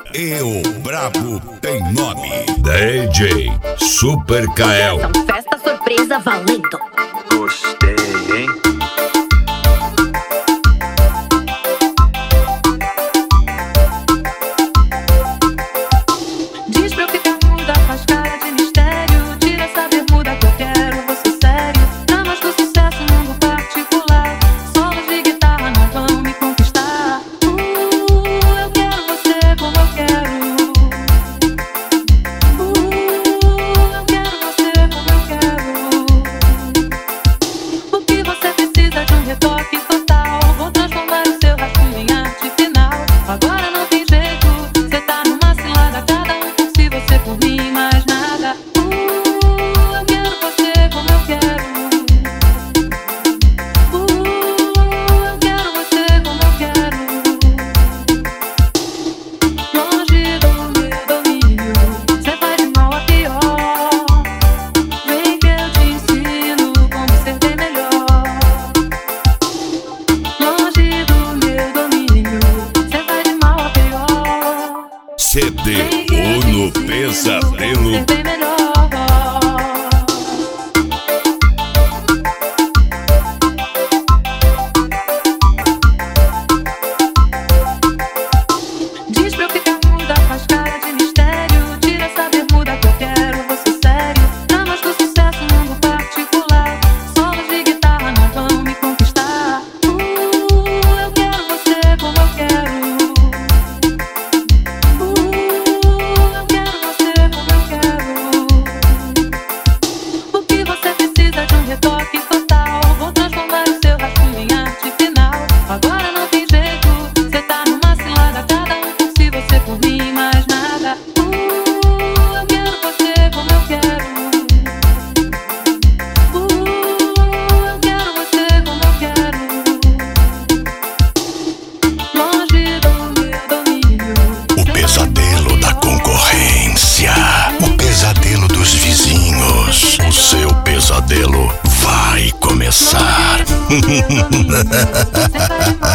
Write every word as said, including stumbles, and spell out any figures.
E o brabo tem nome. D J Super Kael. Festa surpresa valendo. Gostei, hein? Diz pra eu ficar muda, faz cara de mistério. Tira essa bermuda que eu quero, você sério. Damas do sucesso, mundo particular. Solos de guitarra não vão me conquistar. Uh, eu quero você como eu quero. Uh, eu quero você como eu quero. O que você precisa de um retoque total. Vou transformar o seu rascunho em arte final. Agora não tem jeito, cê tá numa cilada. Cada um por si, você por mim, mais nada. Uh, eu quero você como eu quero. Uh, eu quero você como eu quero. Longe do meu domínio, cê vai de mal a pior. Vem que eu te ensino como ser bem melhor. Longe do meu domínio, cê vai de mal a pior. C D Uno Pesadelo. Ser bem melhor. Diz pra eu ficar muda, faz cara de mistério. Tira essa bermuda que eu quero, você sério. Damas do sucesso, mundo particular. Solos de guitarra não vão me conquistar. Uh, eu quero você como eu quero. Uh, eu quero você como eu quero. O que você precisa de um retoque total. Vou transformar o seu rascunho em arte final. Agora não tem jeito, cê tá numa cilada. Cada um por si, você por mim, mais nada. Uh, eu quero você como eu quero. Uh, eu quero você como eu quero. Longe do meu domínio. O pesadelo da concorrência, o pesadelo dos vizinhos. O seu pesadelo vai começar. Cê vai de